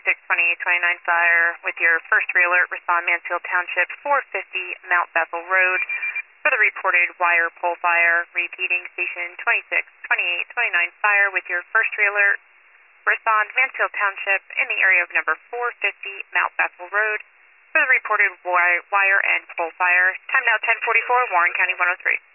262829 fire with your first re-alert. Respond Mansfield Township 450 Mount Bethel Road for the reported wire pole fire. Repeating, station 262829 fire with your first re-alert. Respond Mansfield Township in the area of number 450 Mount Bethel Road for the reported wire and pole fire. Time now 10:44, Warren County 103.